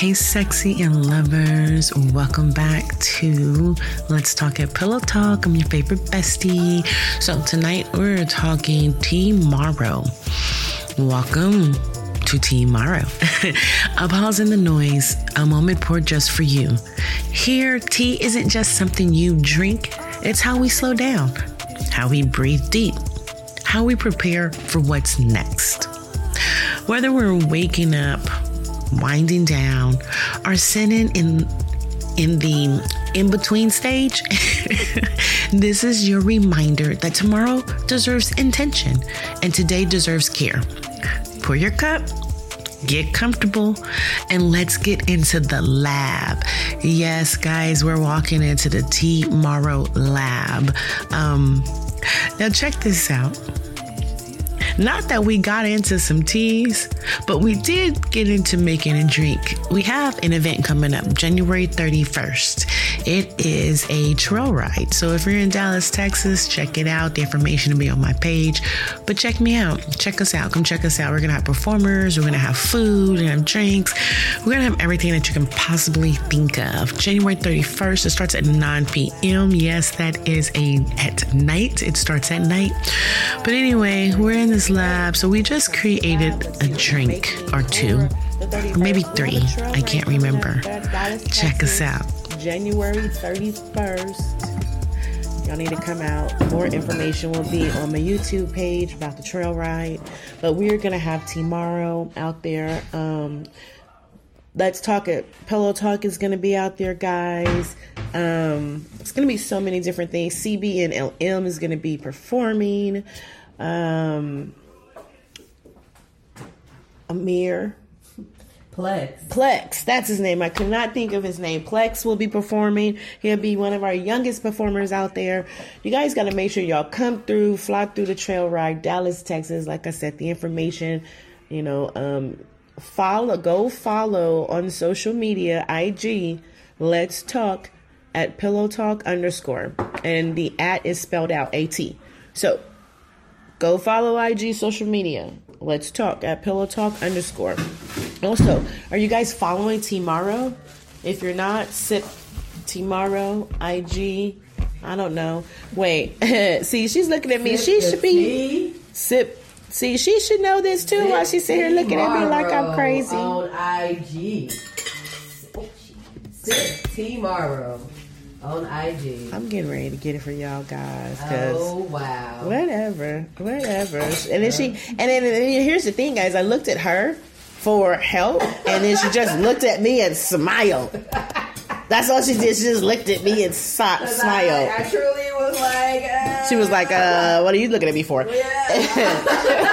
Hey, sexy and lovers. Welcome back to Let's Talk at Pillow Talk. I'm your favorite bestie. So tonight we're talking tomorrow. Welcome to tomorrow. A pause in the noise, a moment poured just for you. Here, tea isn't just something you drink. It's how we slow down, how we breathe deep, how we prepare for what's next. Whether we're waking up, winding down, or sitting in the in-between stage, this is your reminder that tomorrow deserves intention and today deserves care. Pour your cup, get comfortable, and let's get into the lab. Yes, guys, we're walking into the tomorrow lab. Now check this out. Not that we got into some teas, but we did get into making a drink. We have an event coming up January 31st. It is a trail ride. So if you're in Dallas, Texas, check it out. The information will be on my page. But check me out. Check us out. Come check us out. We're going to have performers. We're going to have food. We're going to have drinks. We're going to have everything that you can possibly think of. January 31st. It starts at 9 p.m. Yes, that is at night. It starts at night. But anyway, we're in this lab. So we just created a drink or two, or maybe three. I can't remember. Check us out. January 31st. Y'all need to come out. More information will be on my YouTube page about the trail ride. But we're going to have tomorrow out there. Let's Talk at Pillow Talk is going to be out there, guys. It's going to be so many different things. CB and LM is going to be performing. Amir. Plex, that's his name. I could not think of his name. Plex will be performing. He'll be one of our youngest performers out there. You guys got to make sure y'all come through, fly through the trail ride, Dallas, Texas. Like I said, the information, go follow on social media, IG, Let's Talk at Pillow Talk _ and the @ is spelled out AT. So go follow IG social media. Let's Talk at Pillow Talk _ Also, are you guys following Tomorrow? If you're not, Sip Tomorrow, IG. I don't know. Wait. See, she's looking at me. She should be Sip. See, she should know this too. While she's sitting here looking at me like I'm crazy. On IG. Sip Tomorrow. On IG. I'm getting ready to get it for y'all guys. Oh, wow. Whatever. And then here's the thing, guys. I looked at her for help, and then she just looked at me and smiled. That's all she did. She just looked at me and smiled. I truly was like... She was like, what are you looking at me for? Yeah.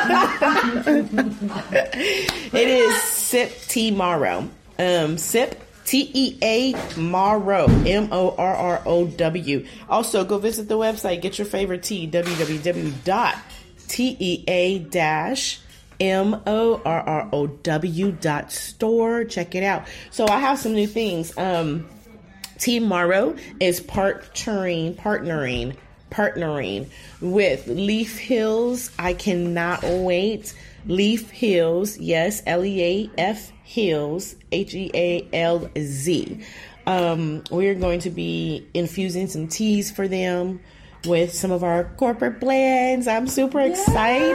It is Sip Tomorrow. Sip TEA Morrow, MORROW. Also, go visit the website. Get your favorite tea, www.tea-morrow.store. Check it out. So I have some new things. Tomorrow is partnering with Leaf Hills. I cannot wait. Leaf Hills, yes, LEAF Hills, HEALZ. We're going to be infusing some teas for them with some of our corporate blends. I'm super excited.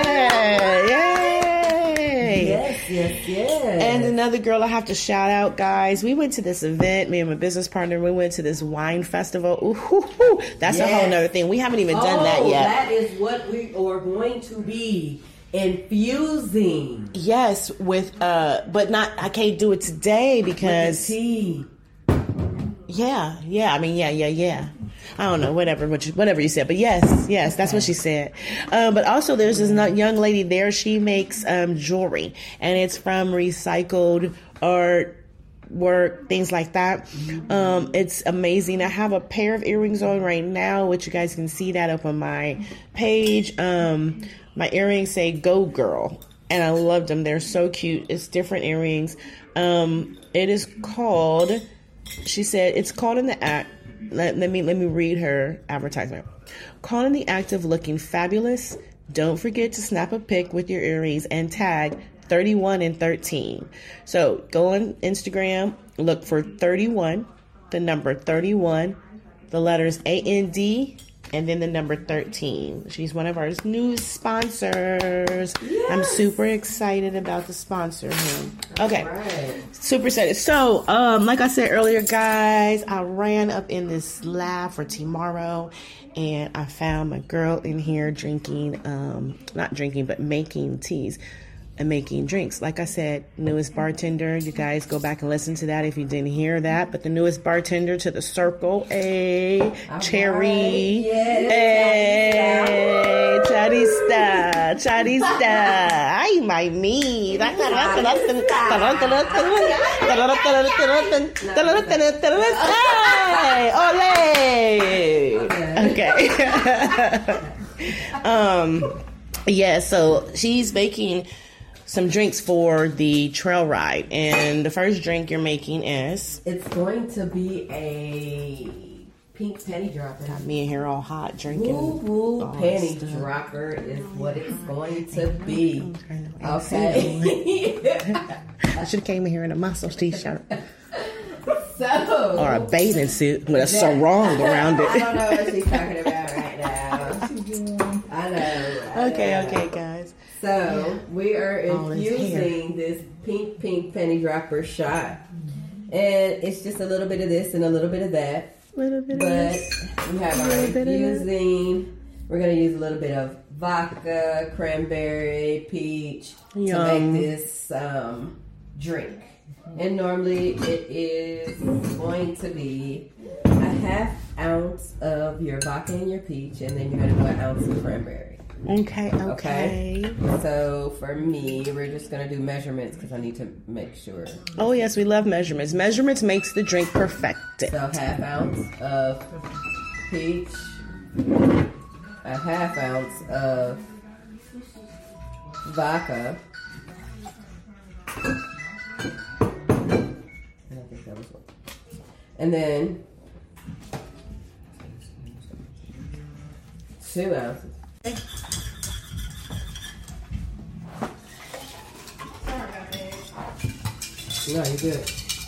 Yay! Yes. And another girl I have to shout out, guys. We went to this event, me and my business partner. We went to this wine festival. Ooh, that's a whole nother thing. We haven't even done that yet. That is what we are going to be infusing. Yes, with but not. I can't do it today because with the tea. Yeah. I mean, yeah. I don't know, whatever you said, but yes, that's what she said. But also, there's this young lady there. She makes jewelry, and it's from recycled art work, things like that. It's amazing. I have a pair of earrings on right now, which you guys can see that up on my page. My earrings say "Go Girl," and I love them. They're so cute. It's different earrings. It is called. She said it's called in the act. Let me read her advertisement. Caught in the act of looking fabulous? Don't forget to snap a pic with your earrings and tag 31 and 13. So go on Instagram, look for 31, the number 31, the letters AND, and then the number 13. She's one of our new sponsors. Yes. I'm super excited about the sponsor. Okay. Right. Super excited. So, like I said earlier, guys, I ran up in this lab for tomorrow, and I found my girl in here drinking, not drinking, but making teas and making drinks. Like I said, newest bartender. You guys go back and listen to that if you didn't hear that. But the newest bartender to the circle, Cherry. Right. Yes. Charista. Ay, my me. Okay. Yeah, so she's making some drinks for the trail ride, and the first drink you're making is? It's going to be a pink penny dropper. Got me in here all hot drinking. Woo penny dropper is what it's going to be. Okay. I should have came in here in a muscle t-shirt. So, or a bathing suit with a sarong around it. I don't know what she's talking about right now. I know. Okay, guys. So we are infusing this pink penny dropper shot, and it's just a little bit of this and a little bit of that. We have our infusing. We're gonna use a little bit of vodka, cranberry, peach to make this drink. And normally it is going to be a half ounce of your vodka and your peach, and then you're going to do an ounce of cranberry. Okay. So for me, we're just going to do measurements because I need to make sure. Oh, yes, we love measurements. Measurements makes the drink perfected. So half ounce of peach, a half ounce of vodka. And then 2 ounces. No, you're good.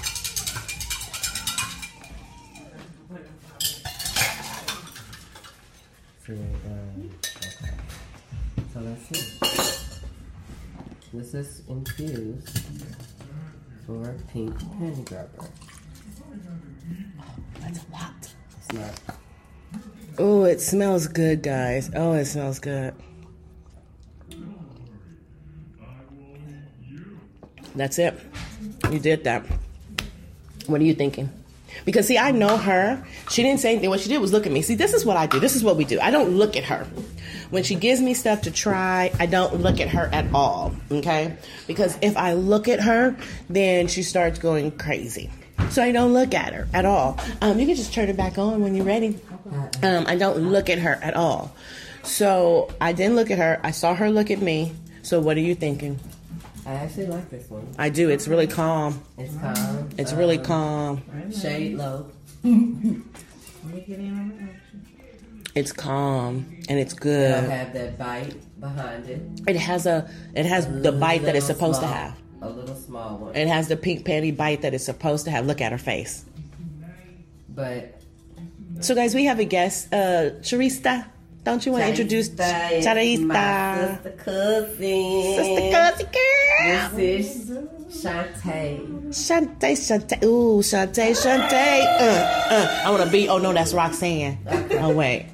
Okay. So that's it. This is infused for pink penny dropper. That's a lot. It's not. Oh, it smells good, guys. Oh, it smells good. That's it. You did that. What are you thinking? Because, see, I know her. She didn't say anything. What she did was look at me. See, this is what I do. This is what we do. I don't look at her. When she gives me stuff to try, I don't look at her at all, okay? Because if I look at her, then she starts going crazy. So I don't look at her at all. You can just turn it back on when you're ready. I don't look at her at all. So I didn't look at her. I saw her look at me. So what are you thinking? I actually like this one. I do. It's really calm. It's calm. It's really calm. Shade low. It's calm and it's good. It'll have that bite behind it. It has the bite that it's supposed to have. A little small one. It has the pink penny bite that it's supposed to have. Look at her face. But so, guys, we have a guest, Charista. Don't you want to introduce Charista? My sister cousin. Sister cousin girl. This is Shantae. Shantae. Ooh, Shantae. I want to be. Oh no, that's Roxanne. Okay. Oh wait.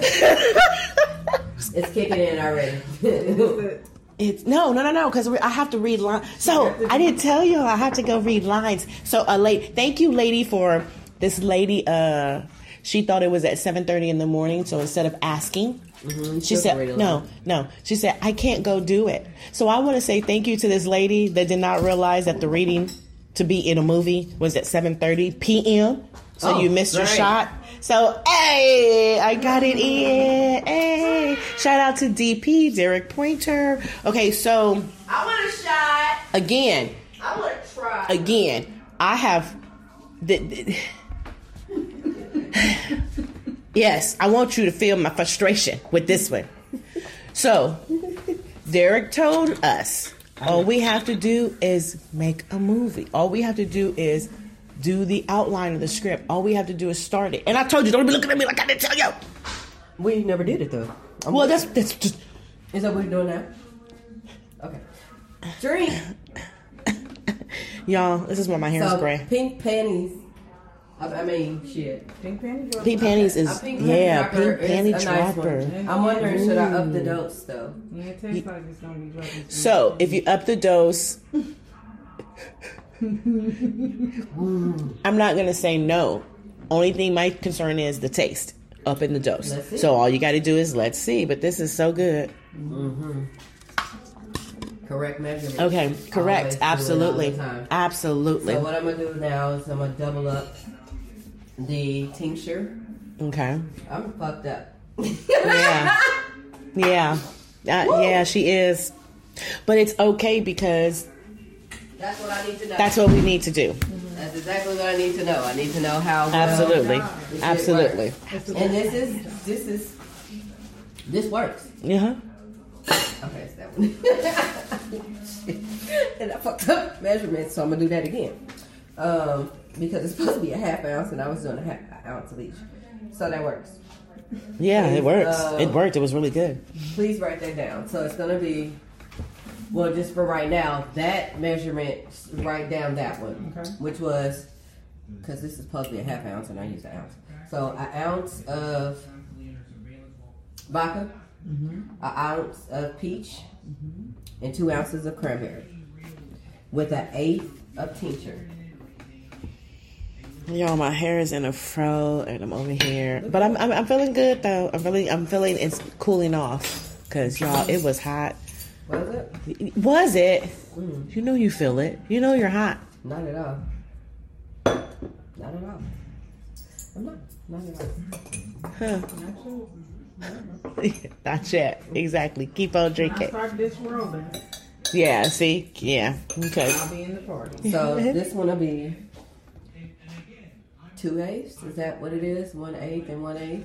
It's kicking in already. It's no, because I have to read lines. So I didn't tell you I have to go read lines. So thank you, lady, for this lady. She thought it was at 7:30 in the morning. So instead of asking, she said no. She said I can't go do it. So I want to say thank you to this lady that did not realize that the reading to be in a movie was at 7:30 p.m. So you missed your shot. So, hey, I got it in. Hey, shout out to DP, Derek Pointer. Okay, so. I want a shot. Again. I want to try. Again, I have. Yes, I want you to feel my frustration with this one. So, Derek told us All we have to do is make a movie. All we have to do is do the outline of the script. All we have to do is start it. And I told you, don't be looking at me like I didn't tell you. We never did it though. Well, that's just. Is that what we're doing now? Okay. Drink. Y'all, this is why my hair is gray. Pink panties. I mean, shit. Pink panties. Pink panties is pink panty nice dropper. I'm wondering, should I up the dose though? Yeah, it tastes like it's gonna be dropping. So if you up the dose, I'm not gonna say no. Only thing my concern is the taste. Up in the dose. So all you got to do is let's see. But this is so good. Mm-hmm. Correct measurement. Okay, correct. Absolutely. Absolutely. So what I'm going to do now is I'm going to double up the tincture. Okay. I'm fucked up. Yeah. Yeah, she is. But it's okay because that's what I need to know. That's what we need to do. That's exactly what I need to know. I need to know how well absolutely. And this works. Uh-huh. Okay, it's that one. And I fucked up measurements, so I'm gonna do that again. Because it's supposed to be a half ounce, and I was doing a half ounce of each. So that works. Yeah, it works. It worked. It was really good. Please write that down. So it's gonna be. Well, just for right now, that measurement, write down that one, okay. Which was, because this is supposed to be a half ounce and I used an ounce. So an ounce of vodka, an ounce of peach, and 2 ounces of cranberry with an 1/8 of tincture. Y'all, my hair is in a fro and I'm over here, but I'm feeling good though. I'm feeling it's cooling off because y'all, it was hot. Was it? Was it? You know you feel it. You know you're hot. Not at all. Not at all. I'm not. Not at all. Huh. Not yet. Exactly. Keep on drinking. I start this rolling. Yeah, see? Yeah. Okay. I'll be in the party. So this one will be 2/8. Is that what it is? 1/8 and 1/8?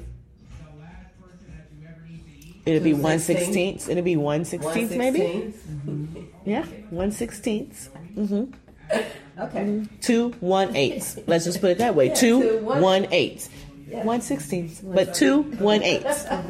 It'll be 1/16. It'll be 1/16 maybe? Mm-hmm. Yeah, 1/16. Mm-hmm. Okay. 2 1/8. Let's just put it that way. Yeah, 2 1/8. 1/16. But 2 1/8.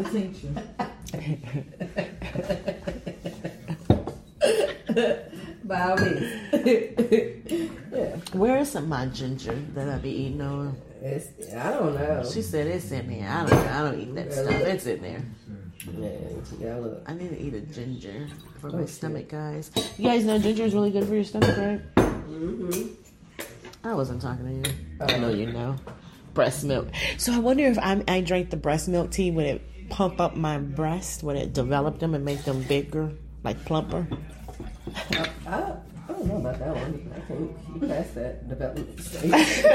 By all means. Yeah. Where is some of my ginger that I be eating on? I don't know. She said it's in there. I don't eat that stuff. It's in there. Yeah, look. I need to eat a ginger for my stomach, guys. You guys know ginger is really good for your stomach, right? Mm-hmm. I wasn't talking to you. I know you know. Breast milk. So I wonder if I drank the breast milk tea, would it pump up my breast? Would it develop them and make them bigger, like plumper? I don't know about that one. I think you passed that development stage.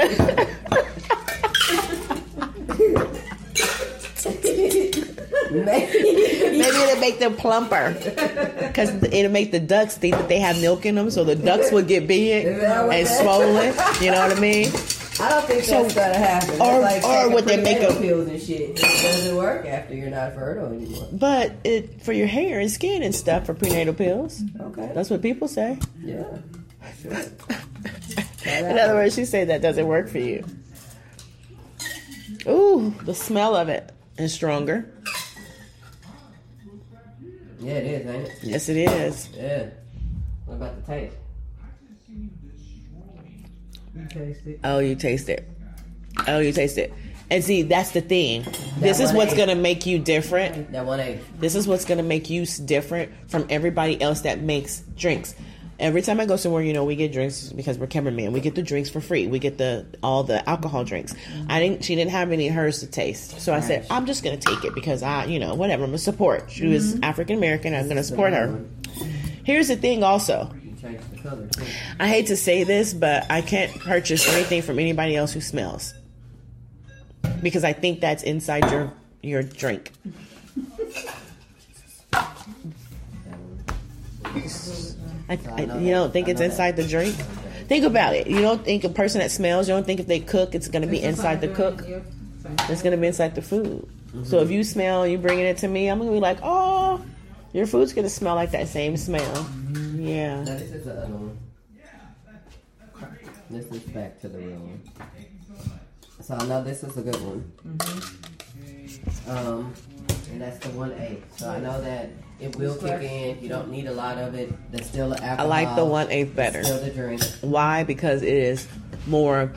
Maybe it'll make them plumper because it'll make the ducks think that they have milk in them, so the ducks will get big and swollen. You know what I mean? I don't think that's gonna happen. Or like would they make them pills and shit? It doesn't work after you're not fertile anymore. But it for your hair and skin and stuff for prenatal pills. Okay, that's what people say. Yeah. Sure. In other words, she said that doesn't work for you. Ooh, the smell of it is stronger. Yeah, it is, ain't it? Yes, it is. Yeah. What about the taste? You taste it. Oh, you taste it. Oh, you taste it. And see, that's the thing. This is what's going to make you different. That 1/8. This is what's going to make you different from everybody else that makes drinks. Every time I go somewhere, you know, we get drinks because we're cameramen. We get the drinks for free. We get all the alcohol drinks. She didn't have any of hers to taste. So I said, I'm just going to take it because whatever, I'm going to support. She was African American. I'm going to support her. Here's the thing also. I hate to say this, but I can't purchase anything from anybody else who smells. Because I think that's inside your drink. You don't think it's inside the drink? Think about it. You don't think a person that smells, you don't think if they cook, it's going to be inside the cook? It's going to be inside the food. Mm-hmm. So if you smell, you bringing it to me, I'm going to be like, oh, your food's going to smell like that same smell. Yeah. Now this is the other one. This is back to the real one. So I know this is a good one. And that's the 1/8. So I know that it will kick in. You don't need a lot of it. There's still the alcohol. I like the 1/8 better. Still the drink. Why? Because it is more.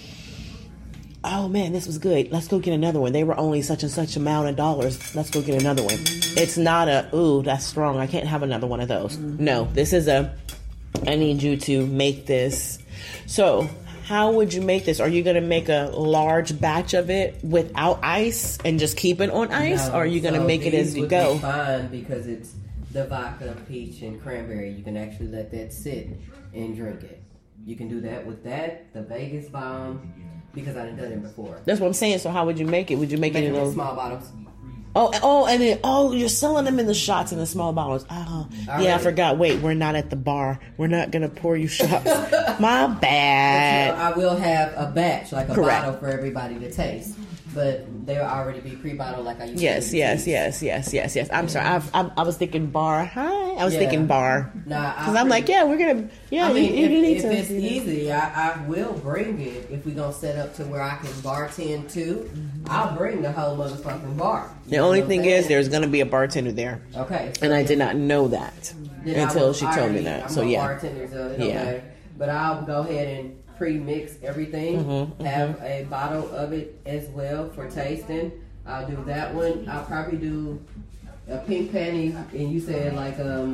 Oh man, this was good. Let's go get another one. They were only such and such amount of dollars. Let's go get another one. It's not a, ooh, that's strong. I can't have another one of those. No, this is a, I need you to make this. So, how would you make this? Are you going to make a large batch of it without ice and just keep it on ice? No, or are you going to make it as you would go? Be fine because it's the vodka, peach, and cranberry. You can actually let that sit and drink it. You can do that with that, the Vegas bomb, because I done it before. That's what I'm saying. So how would you make it? Would you make it in in those small bottles? And then you're selling them in the shots in the small bottles. Oh, yeah, I forgot. Wait, we're not at the bar. We're not gonna pour you shots. My bad. I will have a batch, like a Correct. bottle for everybody to taste, but they'll already be pre-bottled, like I used Yes. I'm sorry. I was thinking bar. Hi. I was thinking bar. Nah, because I'm like, yeah, we're gonna. Yeah, I mean, you need if to. it's easy, I will bring it. If we gonna set up to where I can bartend too, I'll bring the whole motherfucking bar. The only thing is, there's gonna be a bartender there. Okay. And I did not know that until she told me that. So yeah. Bartender, so it don't matter. But I'll go ahead and pre-mix everything. Have a bottle of it as well for tasting. I'll do that one. I'll probably do a pink panty, and you said like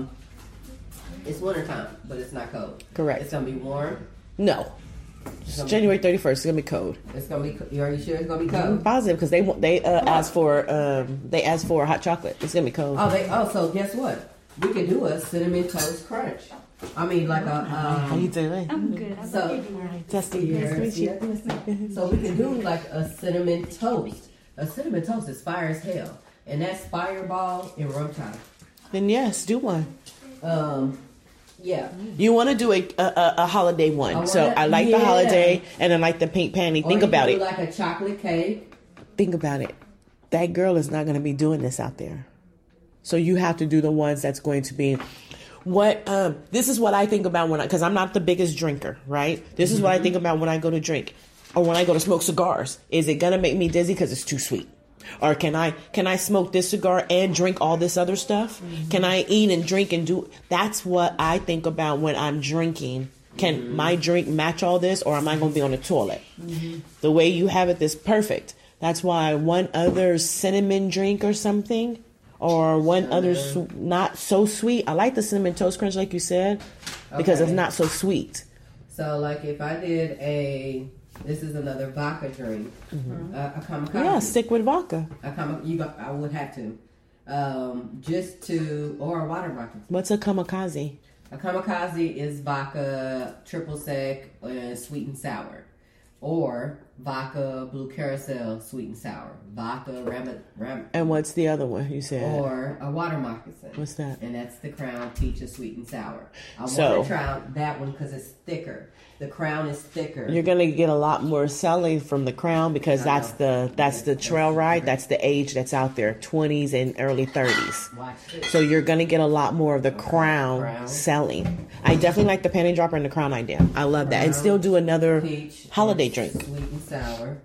it's wintertime, but it's not cold. Correct. It's gonna be warm. No. It's January 31st. It's gonna be cold. It's gonna be. You are you sure it's gonna be cold? I'm positive because they asked for hot chocolate. It's gonna be cold. So guess what? We could do a cinnamon toast crunch. I mean, like a. How you doing? I'm good. So, Testing. Nice to meet you. so we can do like a cinnamon toast. A cinnamon toast is fire as hell, and that's Fireball and rum chime. Then yes, do one. Yeah. You want to do a holiday one. So I like the holiday and I like the pink panty. Think about it. Like a chocolate cake. Think about it. That girl is not going to be doing this out there. So you have to do the ones that's going to be what this is what I think about because I'm not the biggest drinker, right? This is what I think about when I go to drink or when I go to smoke cigars. Is it going to make me dizzy because it's too sweet? Or can I smoke this cigar and drink all this other stuff? Can I eat and drink and do? That's what I think about when I'm drinking. Can my drink match all this, or am I going to be on the toilet? The way you have it is perfect. That's why one other cinnamon drink or something, or one other not so sweet. I like the cinnamon toast crunch, like you said, because it's not so sweet. So, like, if I did this is another vodka drink. A kamikaze. Yeah, stick with vodka. I would have to. Or a water rocket. What's a kamikaze? A kamikaze is vodka, triple sec, and sweet and sour. Or vodka, blue carousel, sweet and sour. Vodka, ram. And what's the other one you said? Or a water moccasin. What's that? And that's the Crown Peach, sweet and sour. I want to try that one because it's thicker. The Crown is thicker. You're gonna get a lot more selling from the Crown because that's the trail ride. That's the age that's out there, 20s and early 30s. Watch it. So you're gonna get a lot more of the Crown selling. I definitely like the penny dropper and the Crown idea. I love that, and still do another Peach, holiday drink. Sweet and sour.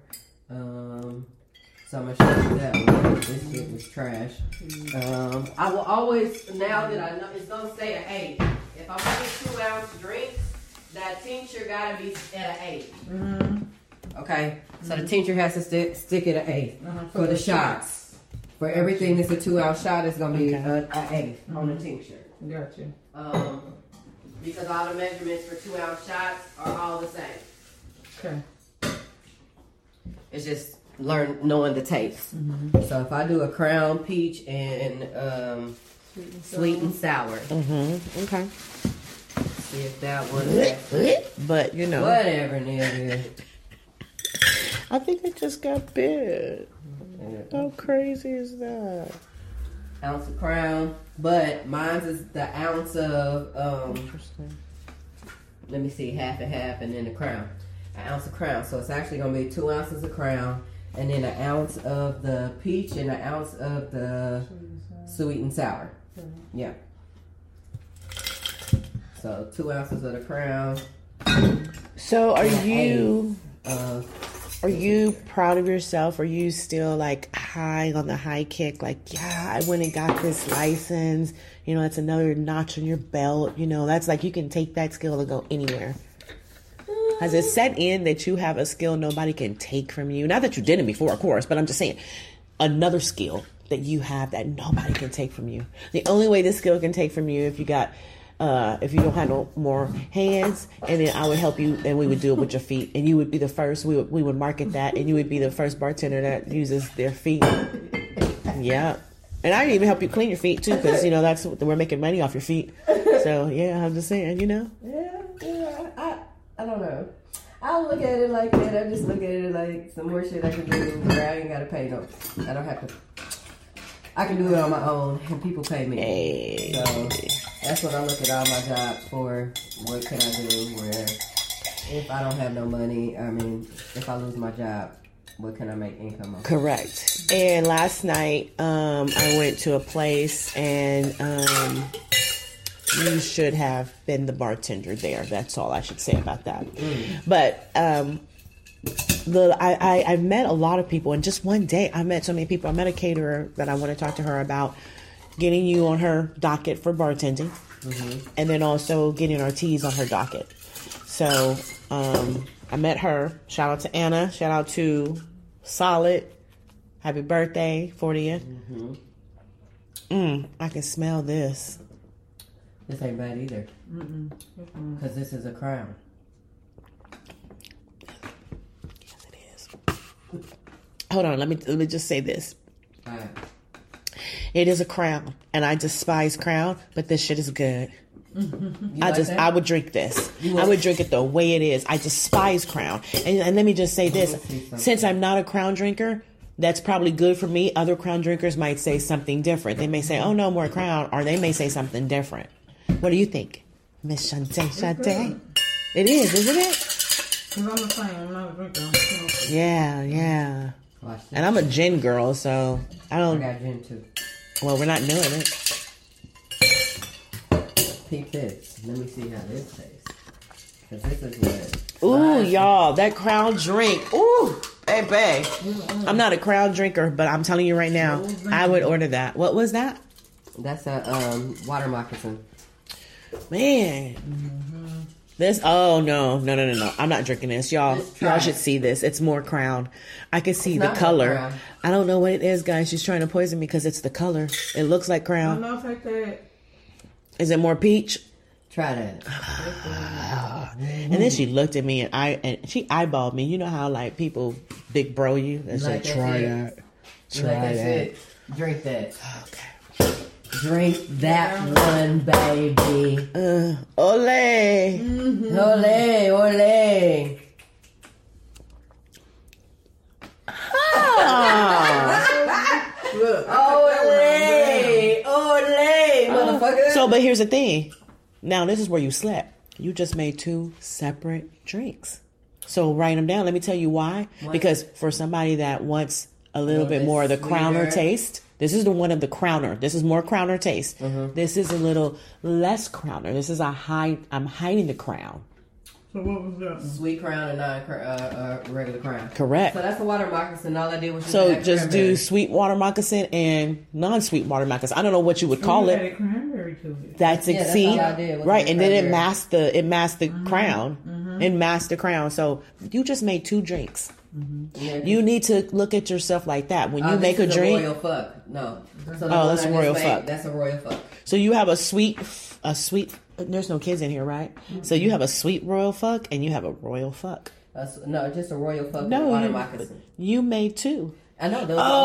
So I'm gonna show you that one. This shit was trash. I will always, now that I know it's gonna say an 8. If I'm making 2-ounce drinks, that tincture gotta be at an 8. Okay, so the tincture has to stick at an 8 for the shots. For everything that's a 2-ounce shot, it's gonna be an 8 on the tincture. Gotcha. Because all the measurements for 2-ounce shots are all the same. Okay. It's just knowing the taste. So if I do a Crown Peach and sweet and sour. Okay. See if that one. But you know, Whatever, nigga. I think it just got big. How crazy is that? Ounce of Crown, but mine's is the ounce of Interesting. let me see, half and half, and then the Crown. An ounce of Crown, so it's actually gonna be 2 ounces of Crown, and then an ounce of the peach and an ounce of the sweet and sour. Yeah. So 2 ounces of the Crown. So are you proud of yourself? Are you still like high on the high kick? Like, yeah, I went and got this license. You know, that's another notch on your belt. You know, that's like you can take that skill to go anywhere. Has it set in that you have a skill nobody can take from you? Not that you didn't before, of course, but I'm just saying another skill that you have that nobody can take from you. The only way this skill can take from you if you don't have no more hands, and then I would help you, and we would do it with your feet, and you would be the first. We would market that, and you would be the first bartender that uses their feet. Yeah, and I even help you clean your feet too, because you know we're making money off your feet. So yeah, I'm just saying, you know. Yeah. I don't know. I don't look at it like that. I just look at it like some more shit I can do where I ain't gotta pay no. I don't have to. I can do it on my own, and people pay me. Hey. So that's what I look at all my jobs for. What can I do? Where if I don't have no money, I mean, if I lose my job, what can I make income on? Correct. And last night, I went to a place, and you should have been the bartender there. That's all I should say about that. But I've met a lot of people, and just one day I met so many people. I met a caterer that I want to talk to her about getting you on her docket for bartending, and then also getting our teas on her docket. So I met her. Shout out to Anna. Shout out to Solid. Happy birthday, 40th. I can smell this. This ain't bad either. Because this is a Crown. Yes, it is. Hold on, let me just say this. All right. It is a Crown, and I despise Crown, but this shit is good. I would drink this. I would drink it the way it is. I despise Crown. And let me just say this. Since I'm not a Crown drinker, that's probably good for me. Other Crown drinkers might say something different. They may say, oh, no more Crown, or they may say something different. What do you think, Miss Shantae? It is, isn't it? Because I'm the same. I'm not a drinker. Yeah. And I'm a gin girl, so I don't... I got gin too. Well, we're not doing it. Peep this. Let me see how this tastes. Because this is what... Ooh, y'all, that Crown drink. Ooh, baby. I'm not a Crown drinker, but I'm telling you right now, I would order that. What was that? That's a water moccasin. Man. This, oh, no. I'm not drinking this. Y'all should see this. It's more Crown. I can see the color. I don't know what it is, guys. She's trying to poison me because it's the color. It looks like Crown. I don't know if I could. Is it more peach? Try that. And then she looked at me and she eyeballed me. You know how like people big bro you and say, try that. Try that. Drink that. Okay. Drink that one, baby. Ole. Ole. Ole, motherfucker. So, but here's the thing. Now, this is where you slept. You just made 2 separate drinks. So, write them down. Let me tell you why. What? Because for somebody that wants a little bit more of the Crowner taste, this is the one of the Crowner. This is more Crowner taste. This is a little less Crowner. This is I'm hiding the Crown. So what was that? Sweet Crown and regular Crown. Correct. So that's the water moccasin. All I did was just do sweet water moccasin and non-sweet water moccasin. I don't know what you would call it. Cranberry to it. That's all I did. Right, and then it masked the Crown. It masked the Crown. So you just made 2 drinks. You need to look at yourself like that when you make a drink. Royal fuck. No. So that's a royal fuck. That's a royal fuck. So you have a sweet. There's no kids in here, right? So you have a sweet royal fuck and you have a royal fuck. No, just a royal fuck. No, with water moccasin. You made 2. I know.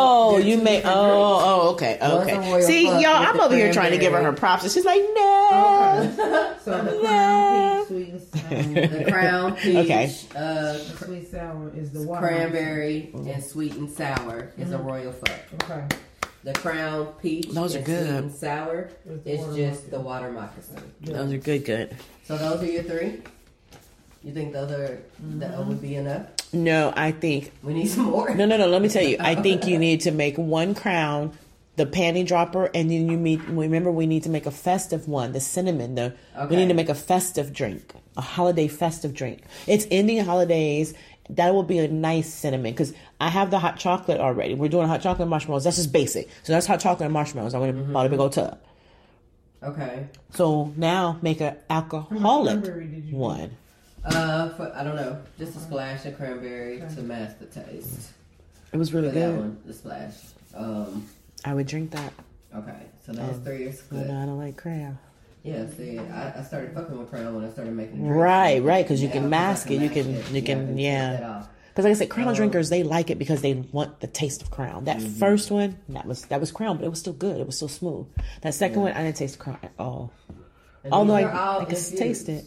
Okay. See, y'all, I'm over here trying to give her props, and she's like, no. Okay. So the Crown peach, sweet the Crown peach, okay. Sweet sour is the water cranberry and sweet and sour is a royal fuck. Okay. The Crown peach, those are good. Sweet and sour is just the water moccasin. Those are good. So those are your 3. You think those are that would be enough? No, I think we need some more. No. Let me tell you. I think you need to make 1 Crown the panty dropper, and then remember we need to make a festive one, the cinnamon. We need to make a festive drink, a holiday festive drink. It's ending holidays. That will be a nice cinnamon because I have the hot chocolate already. We're doing hot chocolate and marshmallows. That's just basic. So that's hot chocolate and marshmallows. I'm going to buy a big old tub. Okay. So now make an alcoholic one. I don't know, just a splash of cranberry to mask the taste. It was really good. That one, the splash. I would drink that. Okay, so those 3 is good. I don't like Crown. Yeah, see, I started fucking with Crown when I started making drinks. Right, because you can mask it. You can. Because like I said, Crown drinkers, they like it because they want the taste of Crown. That first one, that was Crown, but it was still good. It was still smooth. That second one, I didn't taste Crown at all. Although I could taste it.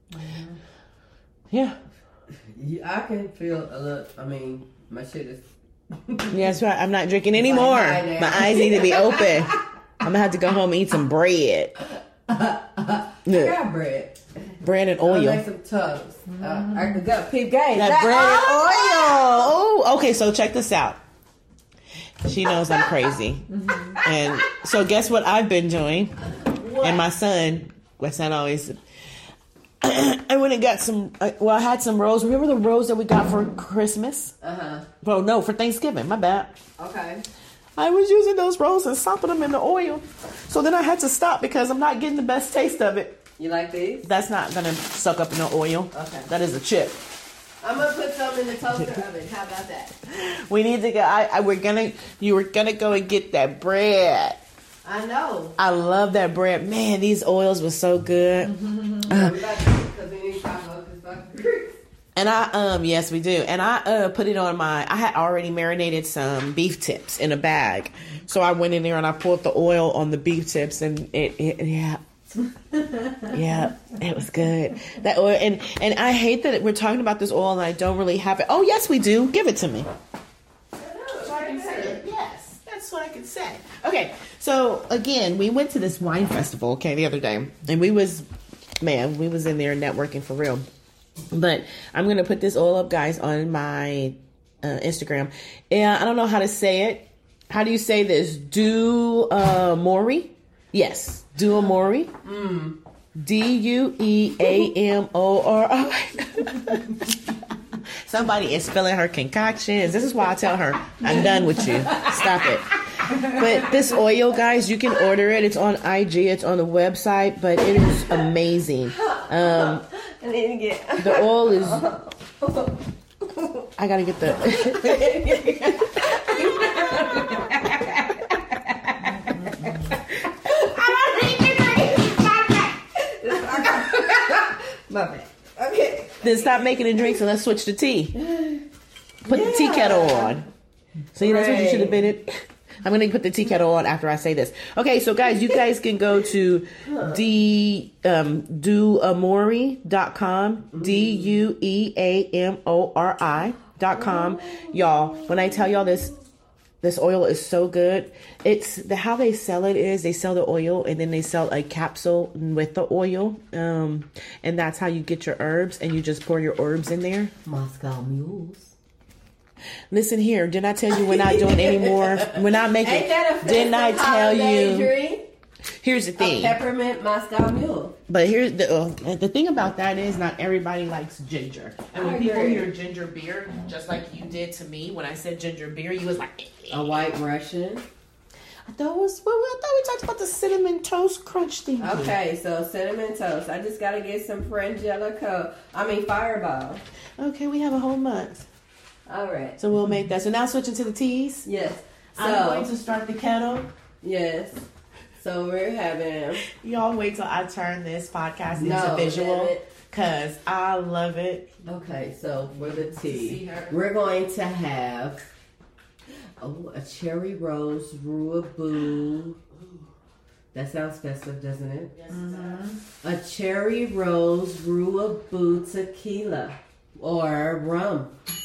Yeah. I can feel a little, I mean, my shit is... Yeah, that's right. I'm not drinking anymore. My eyes need to be open. I'm going to have to go home and eat some bread. I got bread. Bread and oil. I make some toast. I got peep game. That bread and oil. Oh, okay, so check this out. She knows I'm crazy. And so guess what I've been doing? What? And my son always... I went and got some. I had some rolls. Remember the rolls that we got for Christmas? Well, no, for Thanksgiving. My bad. Okay. I was using those rolls and sopping them in the oil. So then I had to stop because I'm not getting the best taste of it. You like these? That's not gonna suck up in the oil. Okay. That is a chip. I'm gonna put some in the toaster oven. How about that? We need to go. You were gonna go and get that bread. I know. I love that bread. Man, these oils were so good. And yes, we do. And I put it on I had already marinated some beef tips in a bag. So I went in there and I poured the oil on the beef tips and yeah, it was good. That oil, and I hate that we're talking about this oil and I don't really have it. Oh, yes, we do. Give it to me. So I can say it. Yes, that's what I can say. Okay. So again, we went to this wine festival, the other day, and we was in there networking for real. But I'm going to put this all up, guys, on my Instagram. And I don't know how to say it. How do you say this? Duamori? Yes. Duamori. Dueamori. Somebody is spilling her concoctions. This is why I tell her, I'm done with you. Stop it. But this oil, guys, you can order it. It's on IG. It's on the website. But it is amazing. The oil is... I gotta get the... My bad. Okay. Then stop making the drinks and let's switch to tea. Put the tea kettle on. See, that's what you should have been in. I'm going to put the tea kettle on after I say this. Okay, so guys, you guys can go to duamori.com, DUEAMORI.com. Y'all, when I tell y'all this oil is so good. How they sell it is they sell the oil and then they sell a capsule with the oil. And that's how you get your herbs, and you just pour your herbs in there. Moscow Mules. Listen here, didn't I tell you we're not doing any more? We're not making. Ain't that a didn't I tell you? Drink? Here's the thing. A peppermint Moscow Mule. But here's the thing about that is not everybody likes ginger. And when people hear ginger beer, just like you did to me when I said ginger beer, you was like a White Russian. I thought we talked about the cinnamon toast crunch thing. Okay, so cinnamon toast. I just gotta get some Fireball. Okay, we have a whole month. All right. So we'll make that. So now switching to the teas. Yes. So, I'm going to start the kettle. Yes. So we're having... Y'all wait till I turn this podcast into visual. Because I love it. Okay, so for the tea, we're going to have a cherry rose roux-a-boo. That sounds festive, doesn't it? Yes, it does. A cherry rose roux-a-boo tequila or rum.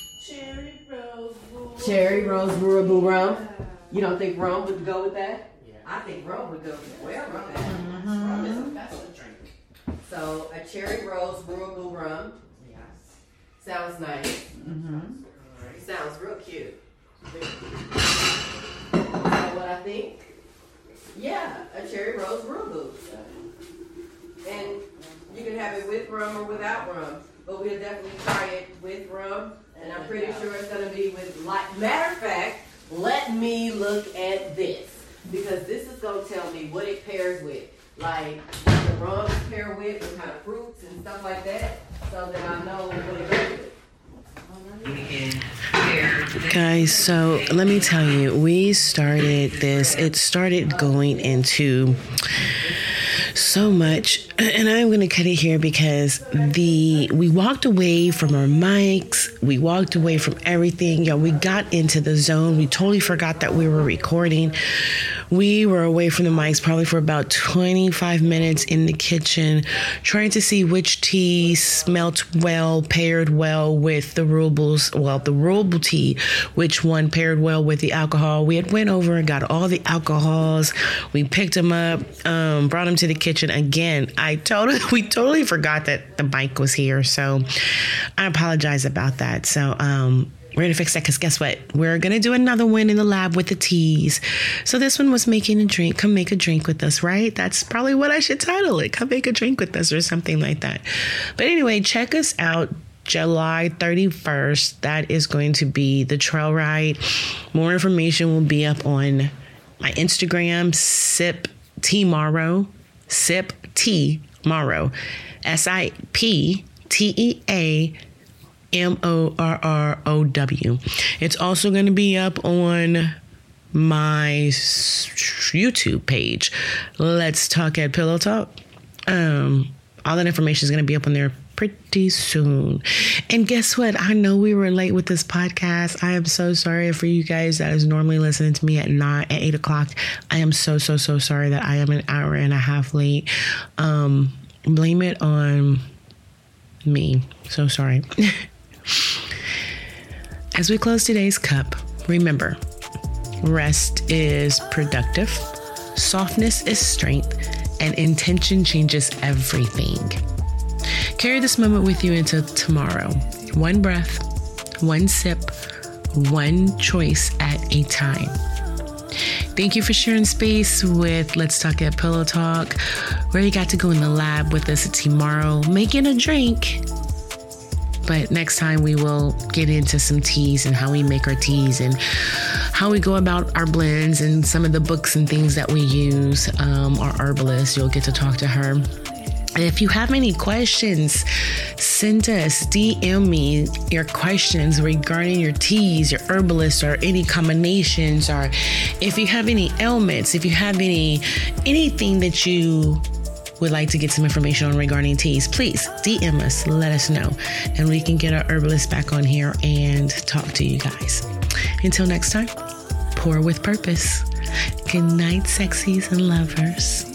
Cherry rose roux-a-boo rum. You don't think rum would go with that? Yeah. I think rum would go well with that. Rum is a festive drink. So a cherry rose roux-a-boo rum. Yes. Sounds nice. Sounds real cute. So what I think, a cherry rose rum. And you can have it with rum or without rum. But we'll definitely try it with rum. And I'm pretty sure it's going to be with light. Matter of fact, let me look at this. Because this is going to tell me what it pairs with. Like, what the rum pair with, what kind of fruits and stuff like that. So that I know what it goes with. Guys, so let me tell you, we started this. It started going into so much, and I'm going to cut it here because we walked away from our mics. We walked away from everything. Yo, we got into the zone. We totally forgot that we were recording. We were away from the mics probably for about 25 minutes in the kitchen, trying to see which tea smelt well, paired well with the Ruble tea, which one paired well with the alcohol. We had went over and got all the alcohols. We picked them up, brought them to the kitchen. Again, we totally forgot that the mic was here. So I apologize about that. So, we're going to fix that because guess what? We're going to do another one in the lab with the teas. So this one was making a drink. Come make a drink with us, right? That's probably what I should title it. Come make a drink with us or something like that. But anyway, check us out. July 31st. That is going to be the trail ride. More information will be up on my Instagram, Sip Tea Morrow. Sip Tea Morrow. SIPTEA MORROW. It's also going to be up on my YouTube page. Let's Talk at Pillow Talk. All that information is going to be up on there pretty soon. And guess what? I know we were late with this podcast. I am so sorry for you guys that is normally listening to me at 8 o'clock. I am so sorry that I am an hour and a half late. Blame it on me. So sorry. As we close today's cup, remember, rest is productive, softness is strength, and intention changes everything. Carry this moment with you into tomorrow. One breath, one sip, one choice at a time. Thank you for sharing space with Let's Talk at Pillow Talk, where you got to go in the lab with us tomorrow, making a drink. But next time we will get into some teas and how we make our teas and how we go about our blends and some of the books and things that we use. Our herbalist, you'll get to talk to her. And if you have any questions, send us, DM me your questions regarding your teas, your herbalist, or any combinations, or if you have any ailments, if you have anything that you would like to get some information on regarding teas, please DM us, let us know, and we can get our herbalist back on here and talk to you guys. Until next time, pour with purpose. Good night, sexies and lovers.